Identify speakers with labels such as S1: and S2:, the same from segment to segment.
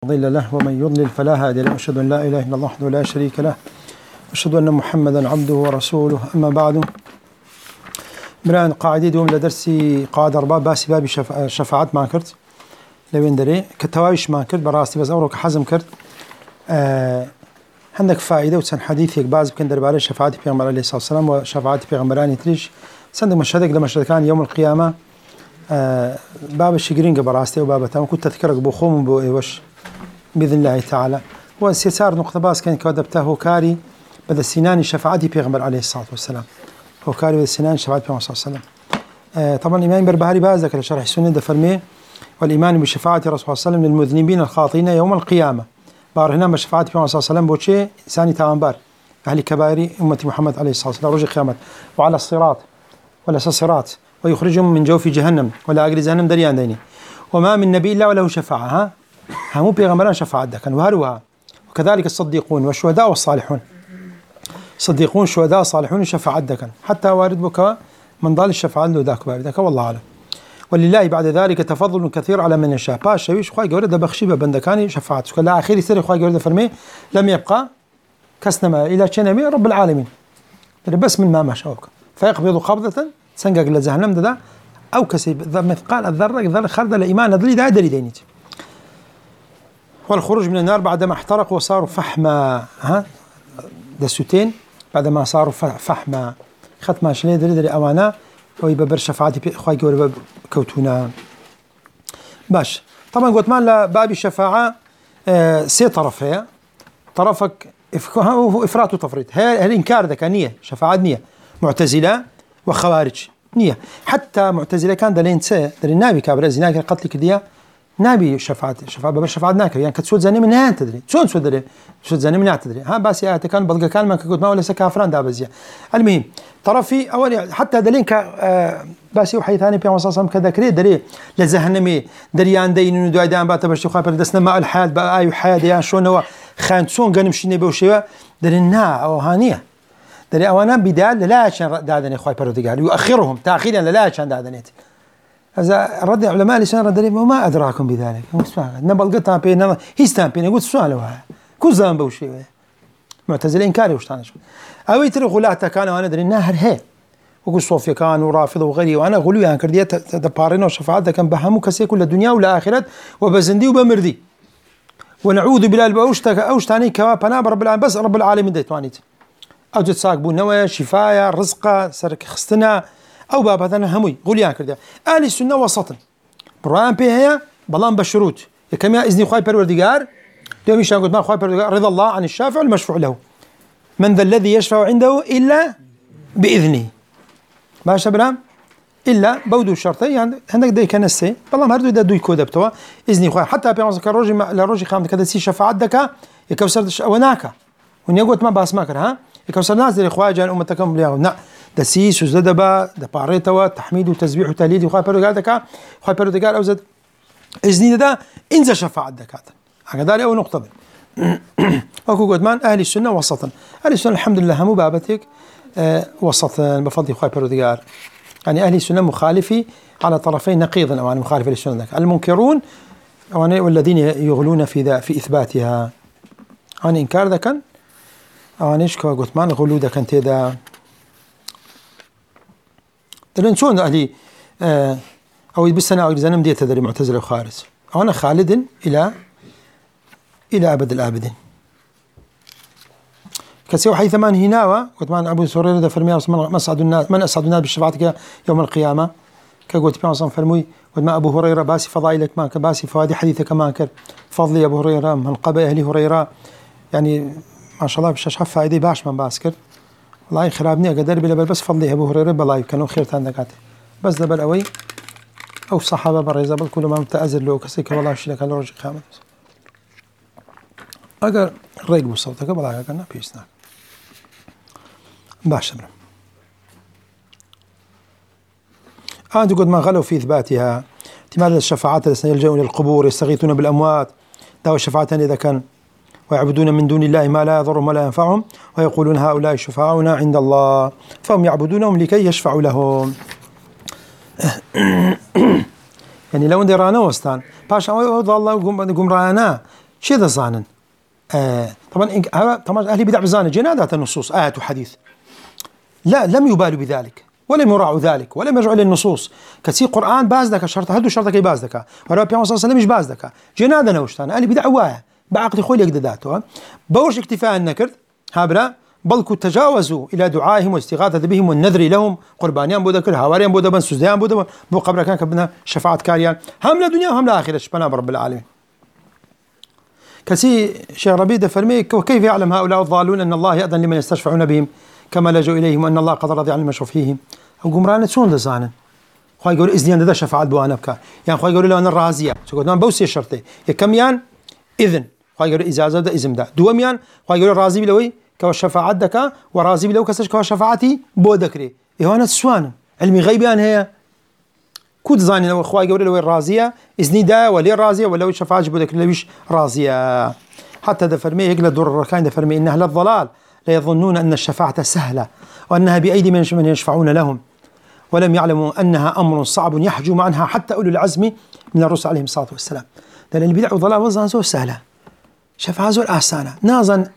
S1: مضل له ومن يضلل فلا هادي له، أشهد أن لا إله إلا الله وحده لا شريك له، أشهد أن محمدا عبده ورسوله. أما بعد، بران قاعدي دوم لدرسي قاعد أرباب باسي بابي شفاعات ما كرت لوين دري كتوايش ما كرت براستي بس أوروك حزم كرت. عندك فائدة وسن حديثك باز بكن درباري شفاعات بيغمبر عليه الصلاة والسلام وشفاعات بيغمبراني تريش سندك مشهدك لما كان يوم القيامة. باب الشجرين براستي وباب تام كنت تذكرك بخوم بوش بإذن الله تعالى. والسيسار نقطة باس كان كذبته كاري بدأ السنان شفاعتي بيغمبر عليه الصلاة والسلام، هو كاري بدأ السنان شفاعتي بيغمبر صلى الله عليه وسلم. طبعا الإمام بربهاري باز ذكر شرح السنة دفرمي والإيمان بشفاعة رسول الله صلى الله عليه وسلم للمذنبين الخاطئين يوم القيامة. بار هنا بشفاعة بيغمبر صلى الله عليه وسلم بوشي ثاني تامبار أهل كبائر أمة محمد عليه الصلاة والسلام رجع قيامة وعلى الصراط ولا الصراط ويخرجهم من جوف جهنم ولا أجر جهنم دريان ديني. وما من نبي إلا وله شفاعة هم بيغمران شفاعة دكان وهروها. وكذلك الصديقون والشهداء والصالحون، صديقون شهداء صالحون شفاعة دكان حتى وارد بك من ضال الشفاعة له ذاك باردك والله أعلم. ولله بعد ذلك تفضل كثير على من يشاء. باش ويش خوي جورد بخشيبه بندكاني شفاعتك لا آخر سر خوي جورد فرمي لم يبقى كسنما إلى شنمي رب العالمين بس من ما شاوك فيقبض قبضة سنجق لجهنم ده أو كسب مثقال الذرة خردل إيمان ذلي ده دري دينيت. والخروج من النار بعدما احترقوا وصاروا فحما دسوتين بعدما صاروا فحما ختم شلي دري أوانا ويببر شفاعتي خوي جور كوتونا باش. طبعا قلت ما لا باب الشفاعة سي طرف هي طرفك إفراط وتفريط. هي الإنكار ذاك نية شفاعة نية معتزلة وخوارج نية. حتى معتزلة كان دلين سي دل النبي كابر زناك قتل كديا نبي شفاعة باب الشفاعة ناكر يعني كتسود زني من هان تدري شلون تسود زني من هان تدري بس كان بلقى كلمة كقول ما ولا سكافران دابزيا. المهم طرفي أول حتى دلين بس وحي ثاني بيوم صاصم كذا كري دلي لزهنمي دريان دين ودو دام بات بشو خابر دسنا ما الحاد بقى أي حاد يعني شلون هو خانسون قنم شني بوشيا درنا أو هانية دري أوانا بدال لا عشان دادني خوي بردقال يؤخرهم تأخيرا لا عشان دادنيت. هذا رد علماء لسان رد وما أدراكم بذلك نبل قطع بين هيستان بين يقول سؤال وها كوزان بوشي معتزل إنكاري وش تانش أو يتري غلاتا كان وأنا دري النهر هي وقول صوفيا كان ورافض وغيري وأنا غلو يعني كردية تبارين وشفاعات كان بهمو كسي كل الدنيا ولا آخرت وبزندي وبمردي ونعوذ بالله أوش تاني كوا بناب رب العالمين بس رب العالمين ديتوانيت أو تتساق بنوى شفايا رزقة سرك خستنا أو باب هذا هموي غليان كردية. أهل السنة وسطا بران بها بلان بشروط كما إذن خوي بروردقار دوم يشان قلت ما خوي بروردقار رضا الله عن الشافع المشفوع له من ذا الذي يشفع عنده إلا بإذنه ما شبرام إلا بودو الشرطي يعني عندك دي كنسي بلان هردو دا دوي كودا بتوا إذن خوي حتى بيعمل كروجي لروجي خام كذا سي شفاعة دكا يكوسر وناكا ونيقول ما باس ماكر يكوسر ناس اللي خواجه أمتكم اليوم نعم دسيس وزدبا دباريتوا تحميد وتسبيح وتهليل وخاي بردقال دكا خاي بردقال أو زد إذن ده إنزا شفاعة دكاتا هكذا أول نقطة أكو قدمان أهل السنة وسطا. أهل السنة الحمد لله هم بابتك وسطا بفضل خاي بردقال يعني أهل السنة مخالفي على طرفين نقيضا أو مخالف للسنة دك المنكرون والذين يغلون في إثباتها أنا إنكار ذكا أو أنيش كوا قدمان غلو ذكا تيدا تلنسون أهلي أو بالسنة أو زنم ديت تدري معتزلة وخارج أو أنا خالد إلى أبد الآبدين كسيو حيث من هنا وكمان أبو سورير ده فرمي من أسعد الناس بشفاعتك يوم القيامة كقلت بيان صن فرمي وما أبو هريرة باسي فضائلك ما كباسي فوائد حديثك ما كر فضلي أبو هريرة من قبل أهلي هريرة يعني ما شاء الله بشاش حف فائدة باش من باسكر والله خرابني أقدر بلا بس فضلي أبو هريرة بلاي كانوا خير تندكاته بس ده بالأوي أو الصحابة بريزة كل ما متأذر له كسيك والله شيلك على رجع خامس أقدر ريق بصوتك بلاي كنا بيسنا باش تمام. قد ما غلوا في إثباتها احتمال الشفاعات التي يلجؤون للقبور يستغيثون بالأموات دعوا الشفاعة إذا كان ويعبدون من دون الله ما لا يضرهم ولا ينفعهم ويقولون هؤلاء شفعاؤنا عند الله فهم يعبدونهم لكي يشفعوا لهم. يعني لو نديرانا وستان باش الله قم رانا شيء ذا زانن طبعا أهل بدع بزانن جنادات النصوص آيات وحديث، لا لم يبالوا بذلك ولم يراعوا ذلك ولم يرجعوا للنصوص. كثير قرآن باز دك شرط هدو شرطك باز دك ولا بيعمل صلى الله عليه وسلم مش باز دك جنادا نوشتان أهل بدع واه بعقد خوي يقدر ذاته بوش اكتفاء النكر هابلا بل تجاوزوا إلى دعائهم واستغاثة بهم والنذر لهم قربانيان بودا كل هواريان بودا بن سوزيان بودا بو قبر كان كبنا شفاعة كاريان هم لا دنيا وهم لا آخرة شبنا برب العالمين. كسي شيخ ربيع فرمي وكيف يعلم هؤلاء الضالون أن الله يأذن لمن يستشفعون بهم كما لجوا إليهم وأن الله قد رضي عن المشروع فيهم أو قمران شون دزانن خوي يقول إذن هذا شفاعة بوانا بك يعني خوي يقول له أنا الرازية شو قلنا بوسي شرطي يكميان إذن خوي يقول إجازة ده إذن ده دوميان خوي يقول راضي بلوي كوا شفاعة دك وراضي بلو كسر كوا شفاعتي بودكري يهوانا سوان علمي غيبان هي كود زاني لو خوي يقول له الرازية إذني ده ولا الرازية ولا شفاعة بودكري ليش رازية حتى ده فرمي يقل دور الركان ده فرمي إن أهل الضلال لا يظنون أن الشفاعة سهلة وأنها بأيدي من يشفعون لهم ولم يعلموا أنها أمر صعب يحجم عنها حتى أولو العزم من الرسل عليهم الصلاة والسلام. لأن البدع والضلال وزن زول سهلة شفاعة زول آسانة نازن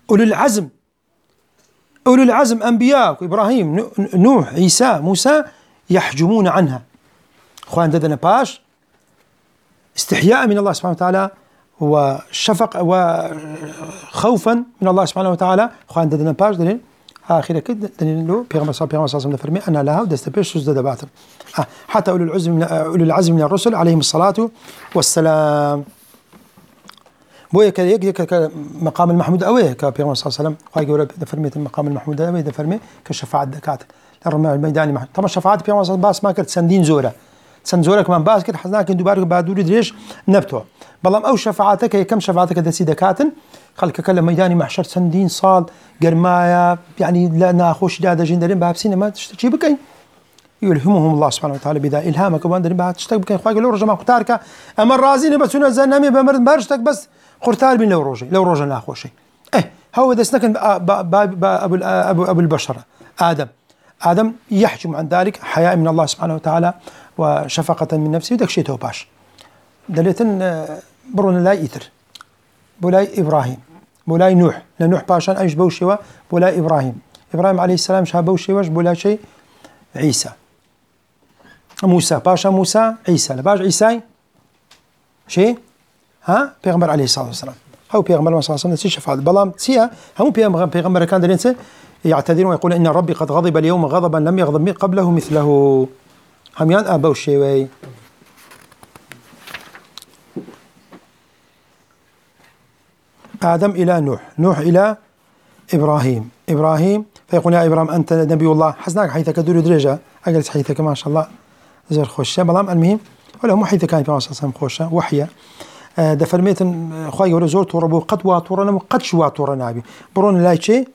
S1: أولو العزم أنبياء إبراهيم نوح عيسى موسى يحجمون عنها خوان ددنا باش استحياء من الله سبحانه وتعالى وشفق وخوفا من الله سبحانه وتعالى خوان ددنا باش دليل آخر كده دليل له بيغمر صلى الله عليه وسلم فرمي أنا لها ودستبيش سوزد دباتم حتى أولو العزم من الرسل عليهم الصلاة والسلام. بويا كذا مقام المحمود أويه كبيغمر صلى الله عليه وسلم خاي يقول دفرمي المقام المحمود أويه دفرمي كشفاعة دكاتره لرمى الميداني محمود طبعا شفاعة بيغمر صلى الله عليه وسلم باس ما كرت سندين زورة سنزورة كمان باس كده حزناك دوبارك بعدوري دريش نبتو بلام أو شفاعتك هي كم شفاعتك دسي دكاتن خلك كلام ميداني محشر سندين صال قرمايا يعني لا ناخوش دادا جندرين بابسين ما تشتكي بكين يلهمهم الله سبحانه وتعالى بذا إلهامك وباندرين بها تشتكي بكين خواهي لو رجع ما قتارك أما الرازين بسونا زنامي بمرد بارشتك بس قرتال من لو روجا ناخوشي هو ده سنكن أبو البشر آدم يحجم عن ذلك حياء من الله سبحانه وتعالى وشفقة من نفسه ودك شيء توباش دليتن برون لا إيتر بولاي إبراهيم بولاي نوح لنوح باشان أيش بوشيوا بولاي إبراهيم عليه السلام شها بوشيواش بولاي شيء عيسى موسى باشا موسى عيسى لباش عيسى شيء بيغمر عليه الصلاة والسلام هو بيغمر صلى الله عليه وسلم شفاعة بلام تسيا هم بيغمر كان دلينسه يعتذرون ويقولون إن ربي قد غضب اليوم غضبا لم يغضب قبله مثله هميان أبو الشيوي. آدم إلى نوح إلى إبراهيم فيقول يا إبراهيم أنت نبي الله حسناك حيثك دور درجة أجلس حيثك ما شاء الله زر خوشة بلام المهم ولا مو حيث كان في مصر سام خوشة وحية دفرميت خواي ولا زور توربو قد واتورنا قد شوا تورنا بي برون لا شيء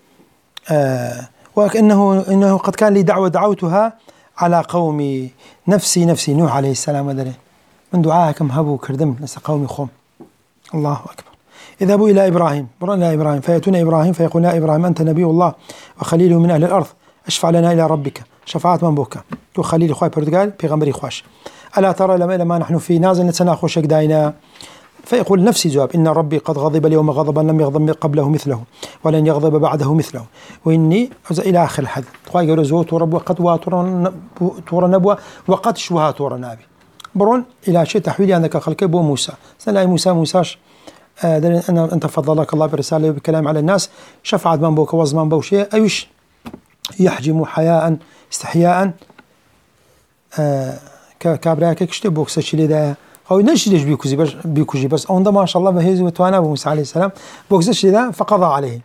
S1: وكأنه قد كان لي دعوة دعوتها على قومي نفسي نوح عليه السلام أدري من دعاءكم هبوا كردم نسى قومي خوم الله أكبر. اذهبوا إلى إبراهيم برون إلى إبراهيم فيأتون إبراهيم فيقول يا إبراهيم أنت نبي الله وخليله من أهل الأرض اشفع لنا إلى ربك شفاعة من بوكا وخليل خواي برتقال بيغمبري خواش ألا ترى لما نحن في نازل نتناخوشك داينا فيقول نفسي جواب إن ربي قد غضب اليوم غضبا لم يغضب قبله مثله ولن يغضب بعده مثله وإني إلى آخر الحديث خواي يقول زوت ورب وقد واتور نبوة وقد شوها تور نابي برون إلى شيء تحويلي عندك خلقه بو موسى سنلاقي موساش أنت فضلك الله برسالة وبكلام على الناس شفعت من بوك وزن من بوشي أيش يحجم حياء استحياء كابراك كشتي بوكس شيء ده هو نشيلش بيكوزي بس أوندا ما شاء الله بهيز وتوانا أبو موسى عليه السلام بوكس شيء ده فقضى عليه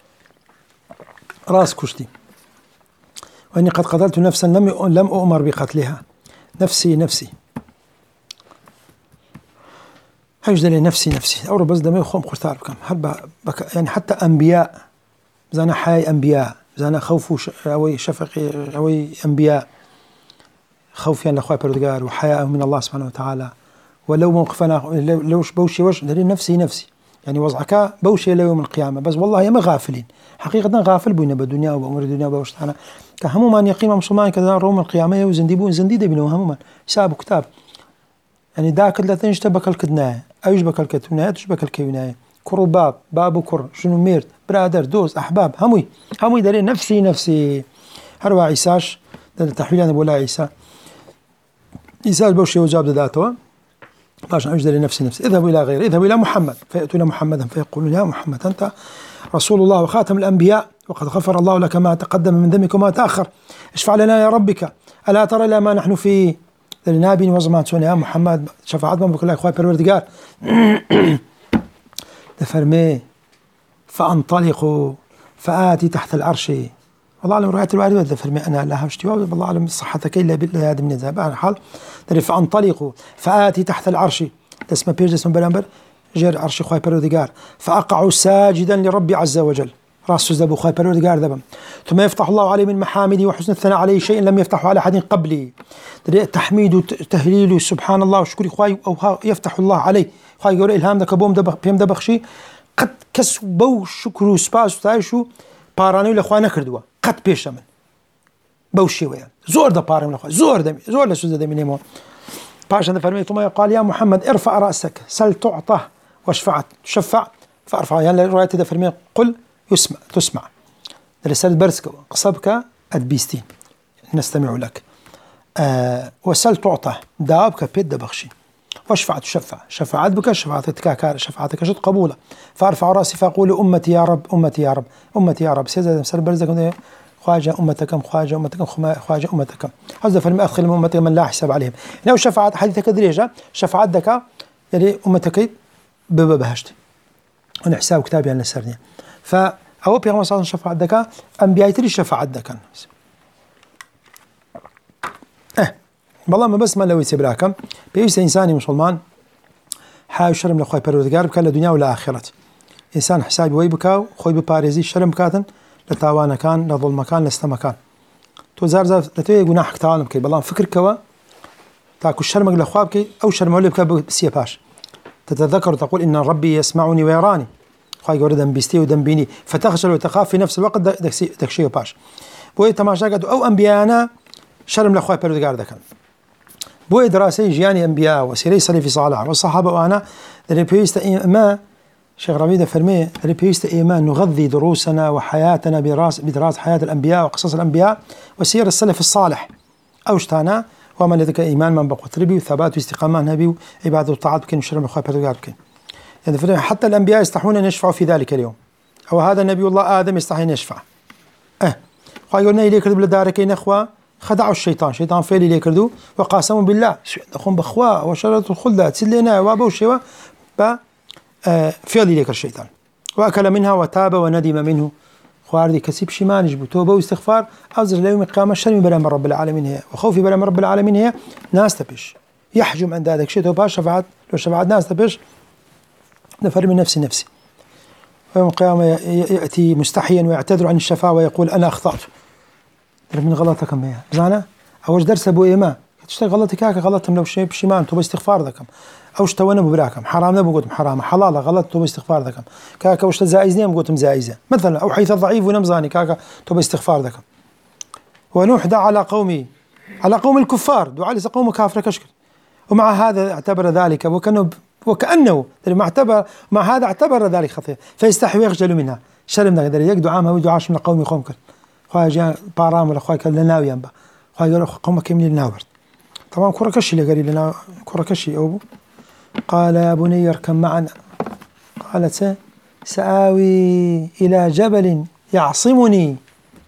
S1: راس كشتي وإني قد قتلت نفسا لم أؤمر بقتلها نفسي هايش دليل نفسي أو بس دمي خوم قتال بكم يعني حتى أنبياء زانا حي أنبياء زانا خوف أوي شفقي أوي أنبياء خوف يعني لأخوة بردقار وحياء من الله سبحانه وتعالى ولو موقفنا لوش بوشي وش دليل نفسي يعني وضعك بوشي ليوم القيامة بس والله يا ما غافلين حقيقة غافل بينا بالدنيا وبأمور الدنيا وبوشتنا كهموما يقيم مسلمان كذا روم القيامة وزنديبون زنديد بينهم هموما حساب كتاب يعني داك لا تنجت بكل كدناه أيش بكل كتوناه تش بكل كيوناه كرو باب كر شنو ميرت برادر دوز أحباب هموي داري نفسي هروا عيساش تحويل أنا بقول عيسى بوشي وجاب ذاته باش أجد لنفسي اذهبوا إلى غيره اذهبوا إلى محمد فيأتون محمدا فيقولون يا محمد أنت رسول الله وخاتم الأنبياء وقد غفر الله لك ما تقدم من ذنبك وما تأخر اشفع لنا يا ربك ألا ترى إلى ما نحن فيه لنابي وزمان يا محمد شفاعت من بكل إخوة بروردقار دفرمي فأنطلقوا فآتي تحت العرش والله أعلم رواية الوارد دفرمي أنا لها اشتواء والله أعلم صحتك إلا بالله هذا من الذهب على حال فأنطلقوا فآتي تحت العرش اسمه بيرج اسمه بلامبر جر عرش إخوة بروردقار فأقع ساجدا لربي عز وجل راس ذبو إخوة بروردقار ذبم ثم يفتح الله عليه من محامدي وحسن الثناء عليه شيء لم يفتحه على أحد قبلي تحميد وتهليل سبحان الله وشكر إخوة أو يفتح الله عليه إخوة يقول إلهام ذاك بوم بيم دبخشي قد كسبوا شكر وسباس وتعيشوا بارانو لإخوة نكردوا قد بيش من بوشي ويا زور ده بارم لإخوة زور لسوزة ده منيمون باش هذا فرمي ثم قال يا محمد ارفع رأسك سل تعطى تشفع فارفع يعني رواية هذا فرمي قل تسمع رسالة برسك قصبك أدبيستين نستمع لك وسل تعطى دابك بيد بخشي واشفع تشفع شفاعت بك شفاعتك شفاعتك شد قبوله فارفع راسي فاقول امتي يا رب امتي يا رب امتي يا رب سيد مسر برزك خواجه امتكم خواجه امتكم خواجه امتكم هذا فرمي ادخل من امتك من لا حساب عليهم لو شفاعت حديثك دريجه شفاعت دك يعني امتك ببهشت انا حساب كتابي عن السرني فهو بيغمر صلى شفاعت دك انبياء تري شفاعت دك والله ما بس ما لو يسيب لكم بيوسى إنساني مسلمان حاول شرم لخوي بردقار بكال الدنيا ولا آخرة إنسان حسابي ويبكاو خوي بباريزي شرم كاتن لتاوانا كان لظلم كان لستمكان تو زار لتوي جناحك تعالم كي بالله فكر كوا تاكو شرمك لخوابك أو شرم ولا بكا بسيباش تتذكر وتقول إن ربي يسمعني ويراني خوي يقول دم بيستي ودم بيني فتخجل وتخاف في نفس الوقت دكشي باش بوي تماشا أو أنبيانا شرم لخوي بردقار دكان بو دراسي جياني انبياء وسيري سلفي صالح والصحابه وانا ريبيست ما شيخ ربيده فرمي ريبيست ايمان نغذي دروسنا وحياتنا بدراسه حياه الانبياء وقصص الانبياء وسير السلف الصالح اوشتانا ومن لديك ايمان من بقوت ربي وثبات واستقامه نبي وعباده وطاعات بكين وشرم اخوي بردقار بكين يعني حتى الانبياء يستحون ان يشفعوا في ذلك اليوم او هذا نبي الله ادم يستحي ان يشفع قالوا اليك بالدارك اخوه خدعوا الشيطان فيلي لي كردو وقاسموا بالله أخون بخوا وشرط الخلدة تسلينا وابو الشيوة فيلي ليك الشيطان وأكل منها وتاب وندم منه خواردي كسب شمانج بتوبة واستغفار أزر ليوم القيامة شرمي بلا من رب العالمين هي وخوفي بلا من رب العالمين هي ناس تبش يحجم عند هذاك الشيء توبة شفاعت لو شفاعت ناس تبش نفر من نفسي يوم القيامة يأتي مستحيا ويعتذر عن الشفاعة ويقول أنا أخطأت من غلطك كم هي زانا أوش درس أبو إيمان تشتغل غلطك هاك غلطهم لو شيء بشيمان توب استغفار ذكم أوش تونا ببراكم حرام نبو قلتم حرام حلال غلط توب استغفار ذكم كاكا وش تزايزني أم قلتم زايزة مثلا أو حيث الضعيف ونمزاني كاكا توب استغفار ذكم ونوح دعا على قومي على قوم الكفار دعا لس قوم كافر كشكر ومع هذا اعتبر ذلك وكأنه مع هذا اعتبر ذلك خطيئة فيستحي ويخجل منها شرم ذلك يقدو عامها ويدعاش من قومي قومك خواجة بارام ولا خواجة لناوي ينبا خواجة قومك كمني لناورد طبعا كوركشي اللي قال لنا كوركشي أبو قال يا بني اركب معنا قالت سآوي إلى جبل يعصمني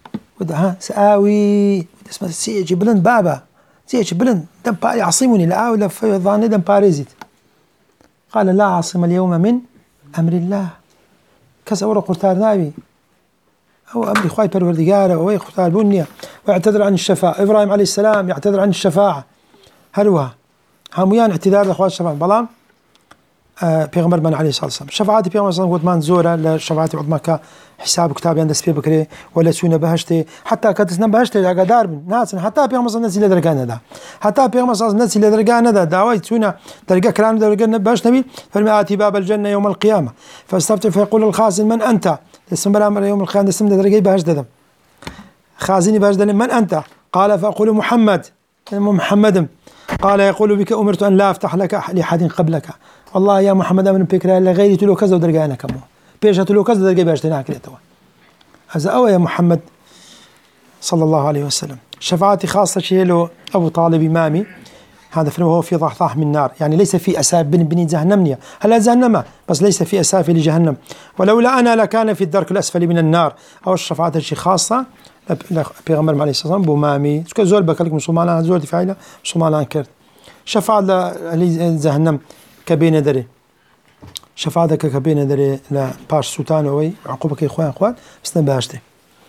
S1: سآوي اسمه سيجي بلند بابا سيجي بلند دم يعصمني لا أولا في ظاني دم باريزيت قال لا عاصم اليوم من أمر الله كسأورا قرطار ناوي أو أمر إخوائي بروردقاره أو اختار بنية ويعتذر عن الشفاعة إبراهيم عليه السلام يعتذر عن الشفاعة هلوها هميان اعتذار لأخوات الشفاعة بلام بيغمر من عليه الصلاة والسلام شفاعتي بيغمر صلى الله عليه وسلم زورة لشفاعتي عظمك حساب كتابي عند سبي بكري ولا سونا بهشتي حتى كتسنا بهشتي لقى دار ناس حتى بيغمر صلى الله عليه وسلم ده حتى بيغمر صلى الله عليه وسلم ده دعوة سونا تلقى كلام درجة بهشت نبي فالمآتي باب الجنة يوم القيامة فاستفتح فيقول الخازن من أنت اسم بالأمر يوم القيامة اسم درجة بهشت ده خازني بهشت من أنت قال فأقول محمد قال يقول بك أمرت أن لا أفتح لك لأحد قبلك، والله يا محمد أمن بكرة لغيري تلو كذا ودرجة أنا كمو بيش تلو كذا درجة بيشتنا كليتوا. هذا أو يا محمد صلى الله عليه وسلم. شفاعتي خاصة شيء له أبو طالب إمامي، هذا فيلم هو في ضحضاح من نار، يعني ليس في أساف بني جهنمنية، هلا جهنم بس ليس في أساف لجهنم، ولولا أنا لكان في الدرك الأسفل من النار. أو الشفاعة شيء خاصة بيغمر عليه الصلاة والسلام بمامي زول بكلك مسلمان زول دفاعي مسلمان كرت شفاعة لجهنم كبين دري، شفاعة كبين دري لا باش سلطان وي عقوبك يا إخوان بس نباشته.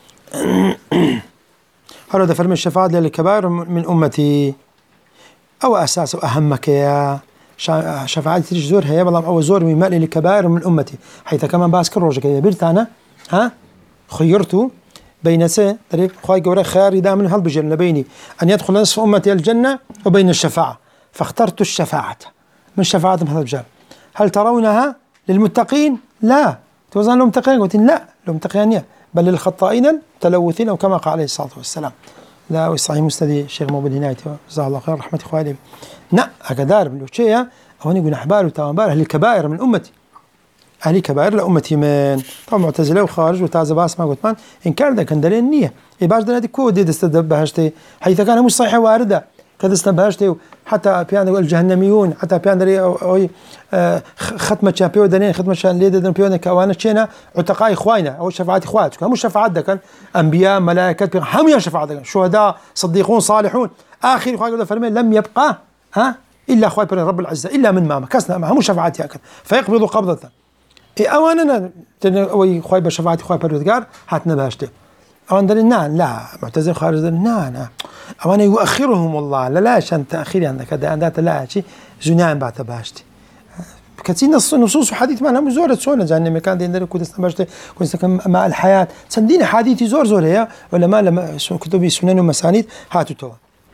S1: هذا فرم الشفاعة للكبائر من أمتي أو أساس وأهمك يا شفاعتي تيجي زور هي والله أو زور من مال للكبائر من أمتي، حيث كمان باسكر روجك يا بيرت أنا خيرت بين طريق خواي جوري خيار دائما هل بجنة بيني أن يدخل نصف أمتي الجنة وبين الشفاعة، فاخترت الشفاعة من شفاعة هذا الرجال. هل ترونها للمتقين؟ لا. توزن للمتقين؟ قلت لا للمتقين بل للخطائين التلوثين أو كما قال عليه الصلاة والسلام. لا وصحيح مستدي الشيخ موبل هنايته جزاه الله خير رحمة إخواني. لا أقدار من شيء أو نقول أحبار وتوابار أهل الكبائر من أمتي، أهل كبائر لأمتي من طبعا معتزلة وخارج وتعزب باس ما قلت من إن كان ذا كان دليل النية يباش دليل كود استدبهشتي حيث كان مش صحيح واردة كذا استدبهشتي حتى بيان الجهنميون حتى بيان دري أو ختمة شابيو دنين ختمة شان ليدة دن بيون كوانا شينا عتقاء إخواننا أو شفاعات إخواتك هم شفاعات ذكر أنبياء ملائكة هم يا شفاعات ذكر شهداء صديقون صالحون آخر إخوان يقول فرمين لم يبقى إلا أخوات بين رب العزة إلا من ماما كسنا ما هم شفاعات هكذا فيقبضوا قبضة. أواننا وي خوي بشفاعتي خوي بردقار هاتنا باشته أوان دل نان لا معتزل خارج دل نان أوان يؤخرهم والله لا عشان تأخير عندك هذا عندها لا شيء زنان بعد باشتي كثير نصوص وحديث ما لهم زورة سونا جاني مكان دين دل كود استباشته كود استكم مع الحياة صندين حديثي زور هي ولا ما لما كتب سنن ومسانيد هاتوا توا.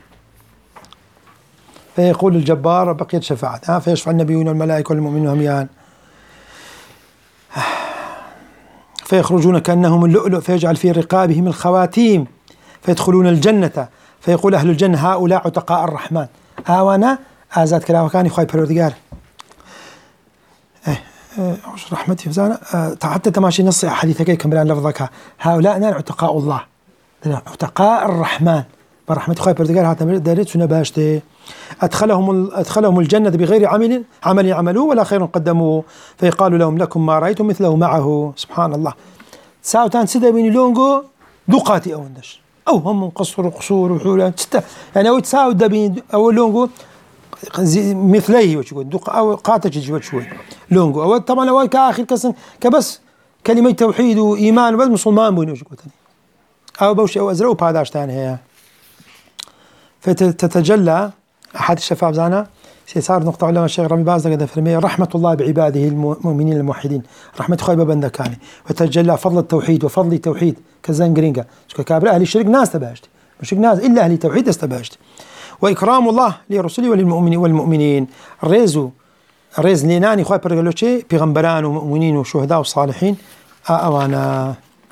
S1: فيقول الجبار بقيت شفاعة فيشفع النبيون والملائكة والمؤمنون هميان فيخرجون كأنهم اللؤلؤ فيجعل في رقابهم الخواتيم فيدخلون الجنة فيقول أهل الجنة هؤلاء عتقاء الرحمن. وانا آزاد كلام كان يخوي بردقار رحمتي فزانا حتى تماشي نص حديثك كم بلان لفظك هؤلاء نال عتقاء الله عتقاء الرحمن برحمة خوي بردقار هذا دارت سنباشته أدخلهم الجنة بغير عمل عملوه ولا خير قدموه فيقال لهم لكم ما رأيتم مثله معه. سبحان الله. ساوتان سيدا بين لونغو دوقاتي أو ندش أو هم قصور وحولا يعني أو تساو دبين أو لونغو مثليه وشكون دوق أو قاتج جوات شوي لونغو أو طبعا أول كآخر كسن كبس كلمة توحيد وإيمان وبس مسلمان بينه وشكون أو بوش أو أزرو باداش تاني هي فتتجلى أحد الشفاعة زانا صار نقطة علماء الشيخ ربي باز قد فرمي رحمة الله بعباده المؤمنين الموحدين رحمة خوي بندكاني وتجلى فضل التوحيد وفضل التوحيد كزان جرينجا كابر أهل الشرك ناس تباشت مش ناس إلا أهل التوحيد استباشت وإكرام الله لرسله وللمؤمنين والمؤمنين الرز ليناني خوي برجلوشي بيغمبران ومؤمنين وشهداء وصالحين أوانا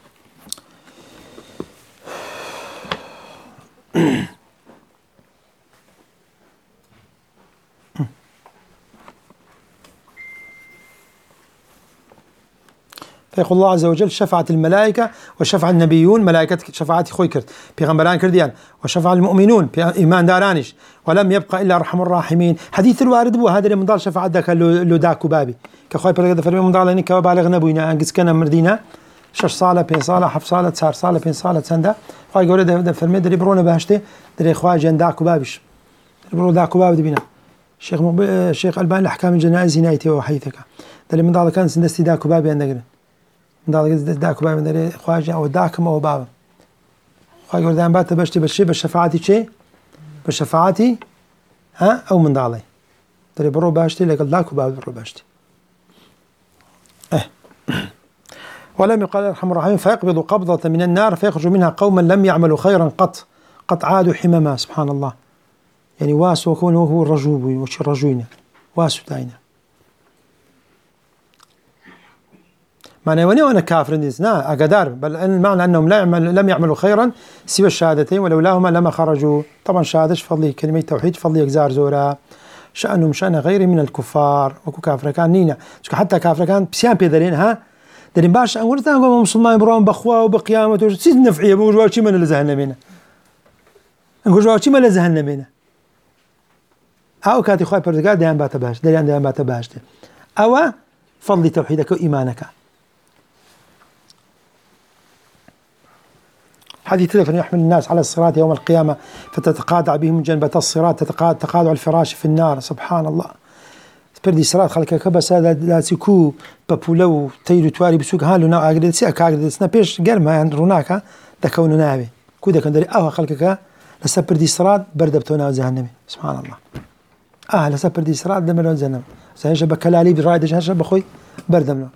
S1: فيقول الله عز وجل شفعت الملائكة وشفع النبيون ملائكة شفاعتي خوي كرت بيغمبران كرديان وشفع المؤمنون إيمان دارانش ولم يبقى إلا أرحم الراحمين. حديث الوارد بو هذا اللي من ضال شفاعة ذاك لو داكو بابي كخوي برقد فرمي من ضال إنك بالغ نبوينا أنقذ كنا مردينا 6 صالة 5 صالة 7 صالة 9 صالة 5 صالة سندا خوي قولي ده فرمي دري برونا بهشته دري خوي جن داكو بابش برو داكو باب دبينا شيخ الباني الأحكام الجنائز هنايتي وحيثك ده من ضال كان سندستي داكو بابي عندنا داكو بابا دري خواجه أو داكم أو بابا خواجه وردان بات بشتي بشي بشفاعتي شيء بشفاعتي أو من ضالي دري برو باشتي لقل داكو بابا برو باشتي ولم يقال الرحمن الرحيم فيقبض قبضة من النار فيخرج منها قوما لم يعملوا خيرا قط عادوا حمما. سبحان الله. يعني واسو وكون هو الرجوب وش الرجوين واسو تاينا معنى وأنا كافر نا أقدار، بل المعنى أنهم لم يعملوا خيرا سوى الشهادتين ولولاهما لما خرجوا. طبعا شهادة فضلي كلمة توحيد فضلي يجزار زورا شأنهم شأن غير من الكفار وكو كافر كان نينا حتى كافر كان بسيان بيدرين ها درين باش أقول تانقوا مسلمان برام بخوا وبقيامة سيد نفعية بوجوا شيء من لزهنا منا نقول شيء من لزهنا منا أو كاتي خوي بردقال ديان بات باش ديان بات باش أو فضل توحيدك وإيمانك. حديث تلفن يحمل الناس على الصراط يوم القيامة فتتقاطع بهم جنبة الصراط تقاطع الفراش في النار. سبحان الله بردي صراط خلك كبس هذا لا سكو بابولو تيرو تواري بسوق هالو نا أجرد سي أكاجرد سنابيش جرما عند روناكا دكون نابي كودا كندري خلكك لسه بردي صراط برد بتونا وزهنمي. سبحان الله لسه بردي صراط دمر وزهنمي سهيش بكلالي برايد جهش بخوي بردمنا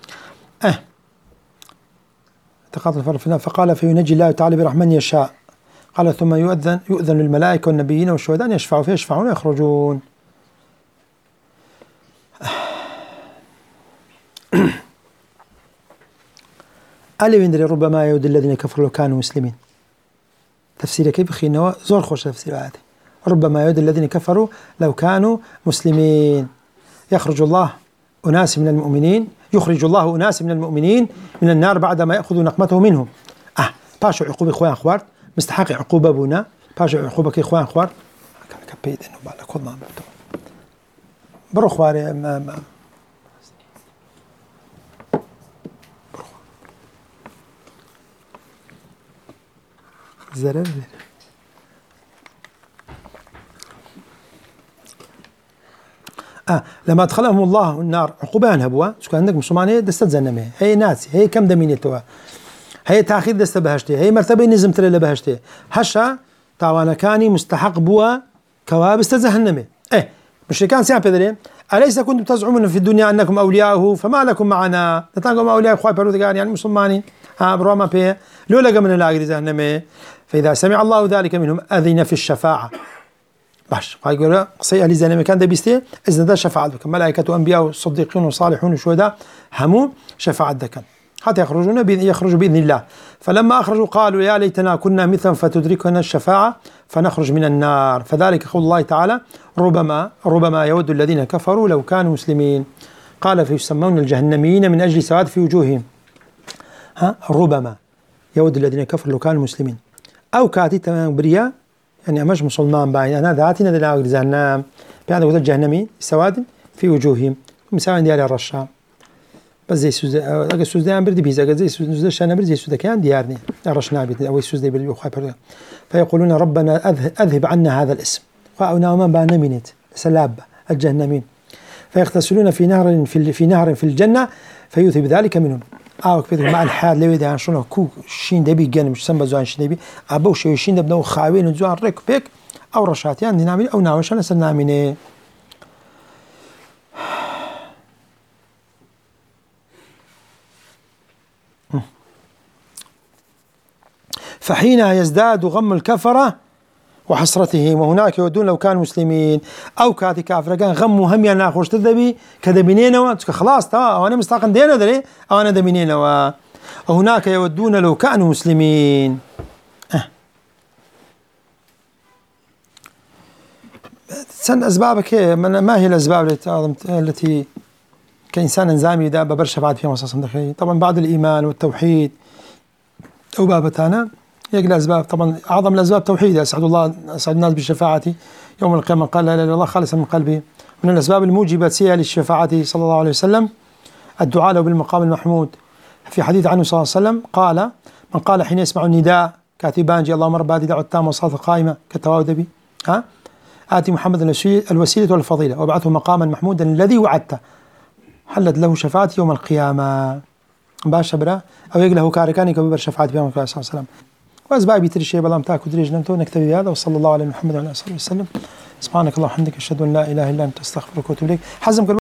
S1: تقاطع فقال فينجي الله تعالى برحمن يشاء. قال ثم يؤذن للملائكة والنبيين والشهداء أن يشفعوا فيشفعون ويخرجون. ألي ويندري ربما يود الذين كفروا لو كانوا مسلمين. تفسير كيف خينوا زور خوش تفسير هذا ربما يود الذين كفروا لو كانوا مسلمين. يخرج الله أناس من المؤمنين يخرج الله أناس من المؤمنين من النار بعدما يأخذ نقمته منهم. باشو عقوبة إخوان أخوار مستحق عقوبة بنا باشو عقوبة إخوان أخوار كبيد إنه بالله كل ما برو أخواري زرر لما أدخلهم الله النار عقوبة هبوا شو عندك مسلمانية دست زنمه هي ناسي هي كم دمينتوا هي تأخير دست بهشتي هي مرتبة نزم ترى لبهشتي هشا طبعا كاني مستحق بوا كوابس تزهنمه مشركان سيان بدري أليس كنتم تزعمون في الدنيا أنكم أولياؤه فما لكم معنا نتاقم أولياء خواهي برودقان يعني مسلمانين بروما بيه لولا من الآخر زهنمه. فإذا سمع الله ذلك منهم أذن في الشفاعة باش يقول قصي أهل الزلمة كان دبيستي إذن ذا شفاعة ذكا ملائكة وأنبياء والصديقين والصالحون والشهداء همو شفاعة ذكا حتى يخرجوا بإذن الله. فلما أخرجوا قالوا يا ليتنا كنا مثلا فتدركنا الشفاعة فنخرج من النار. فذلك قول الله تعالى ربما يود الذين كفروا لو كانوا مسلمين. قال فيسمون الجهنميين من أجل سواد في وجوههم. ربما يود الذين كفروا لو كانوا مسلمين أو كاتي تمام بريا يعني مش مسلمان باين أنا ذاتي ندلا جهنم بهذا وجه الجهنمي سواد في وجوههم مساوين ديال الرشام بس زي سوزدان بردي بيزا زي سوزدان بردي سوزدان كان ديارني الرشنا بيت أو سوزدان باليوخا فيقولون ربنا أذهب عنا هذا الاسم فأنا ما بان منيت سلاب الجهنمين فيغتسلون في نهر في الجنة فيذهب ذلك منهم كذا مع الحال لو يدعن شنو كو شين دبي جن مش سمى زوان شين دبي أبو شيء شين دبنا خاوين زوان رك بيك أو رشات يعني نعمل أو ناوش أنا سنعمله. فحين يزداد غم الكفرة وحسرتهم وهناك يودون لو كانوا مسلمين أو كاتي كافر كان غم هم يعني خوش تذبي كذبينينا خلاص توا أنا مستقن دينا دري أو أنا دبينينا وهناك يودون لو كانوا مسلمين. سن أسبابك ما هي الأسباب التي كإنسان انزامي دا ببرشة بعد فيها مصاصم دخلي طبعا بعد الإيمان والتوحيد أو بابتانا يقل أسباب. طبعا أعظم الأسباب توحيد أسعد الناس بشفاعتي يوم القيامة قال لا إله إلا الله خالصا من قلبي. من الأسباب الموجبة سيئة للشفاعة صلى الله عليه وسلم الدعاء له بالمقام المحمود. في حديث عنه صلى الله عليه وسلم قال من قال حين يسمع النداء كاتبانجي اللهم رب هذه دعوة التامة والصلاة القائمة كالتواود بي آتي محمد الوسيلة والفضيلة وابعثه مقاما محمودا الذي وعدته حلت له شفاعتي يوم القيامة باش برا أو يقله كاركاني كبير شفاعتي يوم القيامة صلى الله عليه وسلم. وأسباب يتري شيء بلا متاك ودريج نمتو نكتفي بهذا وصلى الله على محمد وعلى آله وصحبه وسلم. سبحانك اللهم وبحمدك أشهد أن لا إله إلا أنت أستغفرك وأتوب إليك. حزم